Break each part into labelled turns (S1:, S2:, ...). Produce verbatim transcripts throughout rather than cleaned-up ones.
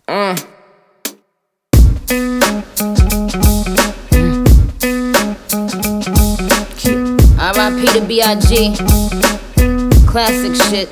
S1: Uh. R I P to B I G. Classic shit.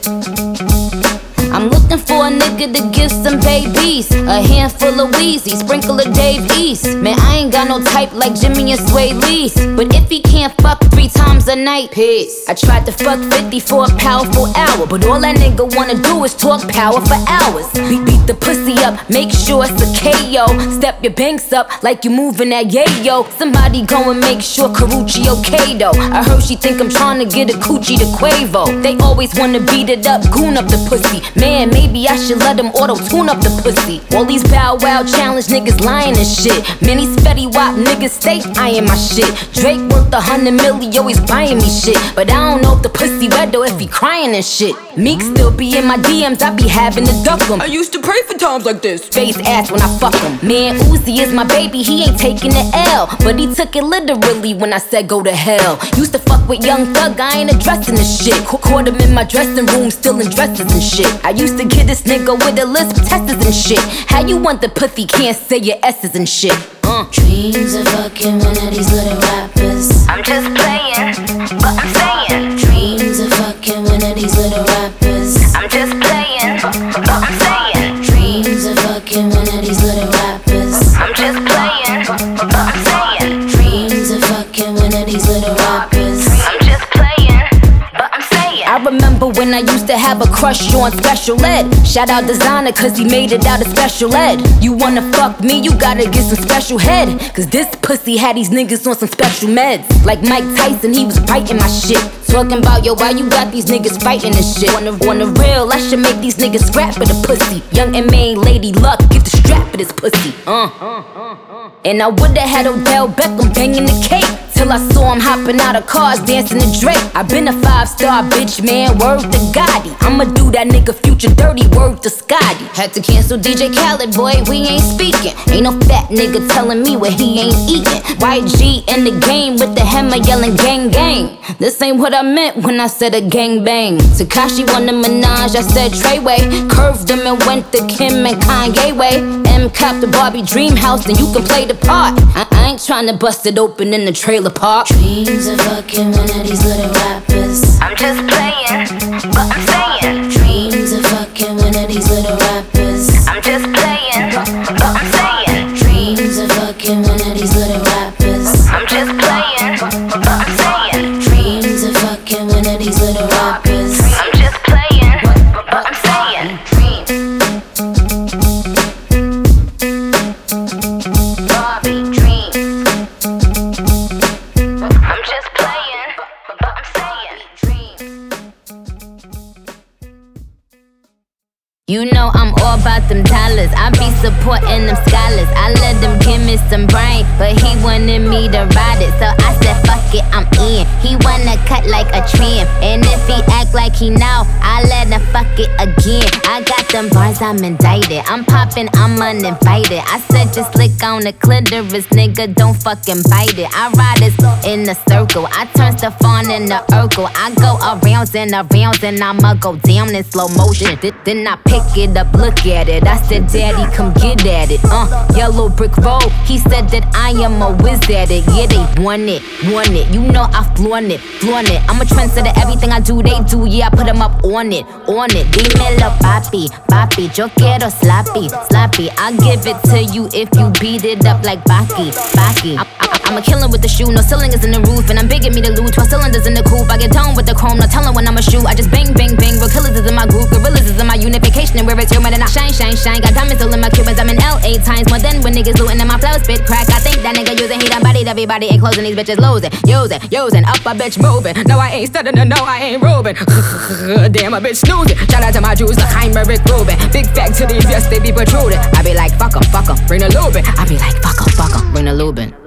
S1: I'm looking for a nigga to give some babies. A handful of Weezy, sprinkle of Dave East. Man, I ain't got no type like Jimmy and Sway Lee's. But if he can't fuck three times a night, peace. I tried to fuck fifty for a powerful hour, but all that nigga wanna do is talk power for hours. Beat, beat the pussy up, make sure it's a K O. Step your banks up like you moving that yayo. Somebody go and make sure Karuchi okay though. I heard she think I'm trying to get a coochie to Quavo. They always wanna beat it up, goon up the pussy. Man, maybe I should let them auto-tune up the pussy. All these Bow Wow challenge niggas lying and shit. Many Fetty Wap niggas stay eyeing my shit. Drake worth a hundred milli, always buying me shit. But I don't know if the pussy wet or if he crying and shit. Meek still be in my D Ms, I be having to duck him.
S2: I used to pray for times like this.
S1: Face ass when I fuck him. Man, Uzi is my baby, he ain't taking the L. But he took it literally when I said go to hell. Used to fuck with Young Thug, I ain't addressing this shit. Caught him in my dressing room, still in dresses and shit. I used to get this nigga with a list of testers and shit. How you want the pussy, can't say your S's and shit. Uh.
S3: Dreams of fucking one of these little rappers.
S1: I'm just playing, but I'm saying.
S3: Dreams of fucking one of these little rappers.
S1: I'm just playing, but I'm saying.
S3: Dreams of fucking one of these little rappers.
S1: I'm just playing, but I'm saying.
S3: Dreams of fucking one of these little rappers.
S1: I'm just playing, but I'm saying. I remember when I used to have a crush on Special Ed. Shout out Designer cause he made it out of Special Ed. You wanna fuck me, you gotta get some special head. Cause this pussy had these niggas on some special meds. Like Mike Tyson, he was biting my shit. Talking about, yo, why you got these niggas fighting this shit? On the, on the real, I should make these niggas scrap for the pussy. Young and main Lady Luck, get the strap for this pussy. Uh. And I would've had Odell Beckham banging the cake. Till I saw him hopping out of cars, dancing to Drake. I been a five-star bitch, man, word to Gotti. I'ma do that nigga Future dirty, word to Scotty. Had to cancel D J Khaled, boy, we ain't speaking. Ain't no fat nigga telling me what he ain't eating. Y G in the game with the hammer yelling gang gang. This ain't what I meant when I said a gang bang. Tekashi won the Minaj, I said Treyway. Curved him and went to Kim and Kanye way. M cop the Barbie dream house, then you can play the part. I, I ain't tryna bust it open in the trailer park.
S3: Dreams of fucking one of these little rappers.
S1: I'm just playing, but I'm saying.
S3: Dreams of fucking one of these little rappers.
S1: I'm just playing, but I'm saying.
S3: Dreams of fucking one of these little rappers.
S1: I'm just playing, but I'm saying.
S3: Dreams of fucking one of these little rappers.
S1: I'm just playing, but I'm saying. Barbie dreams. I'm just playing, but I'm saying. You know I'm all about them dollars. I be supporting them scholars. I let them give me some brain, but he wanted me to ride it. So I said fuck it, I'm in. He wanna cut like a trim, and if he act like he know, I let him fuck it again. I got them bars, I'm indicted. I'm popping, I'm uninvited. I said just lick on the clitoris, nigga, don't fucking bite it. I ride this in a circle. I turn stuff on in the Urkel. I go around and around and I'ma go down in slow motion. Th- Then I pick it up, look at it. I said, daddy, come get at it. Uh, yellow brick road. He said that I am a whiz at it. Yeah, they want it, want it. You know I flaunt it, flaunt it. I'm a trendsetter, everything I do, they do. Yeah, I put them up on it, on it. Dímelo, papi, papi. Yo quiero sloppy, sloppy. I'll give it to you if you beat it up like Baki, Baki. I- I- I'm a killer with the shoe, no cylinders in the roof. And I'm begging me to lose, twelve cylinders in the coupe. I get down with the chrome, no telling when I'ma shoot. I just bang, bang, bang. Real killers is in my group, gorillas is in my unification. And where it's human and I shine, shine, shine. Got diamonds all in my Cubans, I'm in L A times more than when niggas looting and my flow spit crack. I think that nigga using, he done bodied everybody and closing these bitches losing, using, using, up a bitch moving. No, I ain't stuttering, no, I ain't roving. Damn, a bitch snoozing. Shout out to my Jews, like I'm Rick Rubin. Big factories, yes, they be protruding. I be like, fuck em, fuck em, bring the lubin. I be like, fuck em, fuck em, bring the lubin.